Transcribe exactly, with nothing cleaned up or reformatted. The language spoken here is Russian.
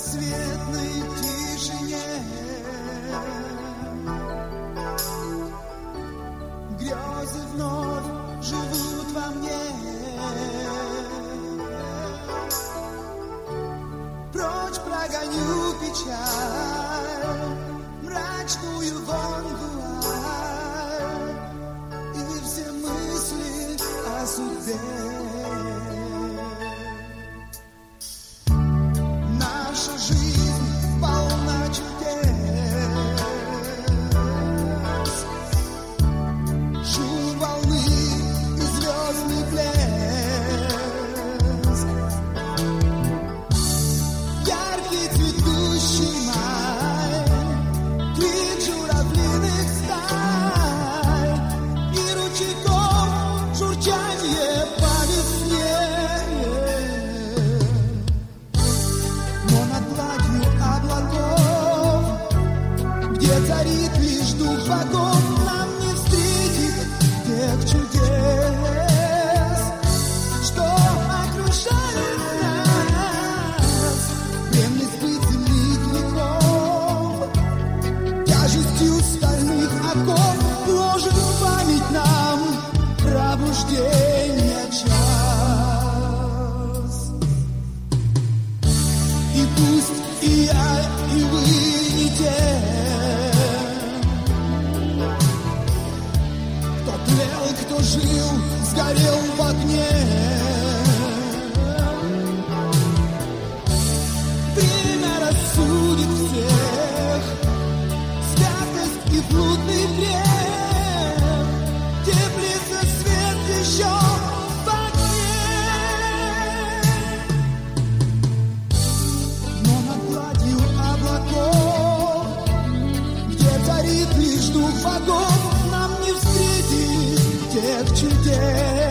беспросветной тишине. Грезы вновь живут во мне. Прочь прогоню печаль, мрачную вонь вуаль и все мысли о судьбе. Наша жизнь полна чудес. Шум волны и звездный блеск. Яркий цветущий май, крик журавлиных стай и ручейков журчание по весне. Но над гладью облаков, где царит лишь дух богов, нам не встретить тех чудес, что окружают нас. Древний сбыт земных веков, тяжестью стальных оков ложит в память нам пробуждение час. И пусть и я, и вы не те, кто тлел, кто жил, сгорел в огне. Время рассудит всех, святость и блудный грех. Теплится свет еще в огне. Но над гладью облаков, где царит лишь дух богов, нам не встретить тех чудес,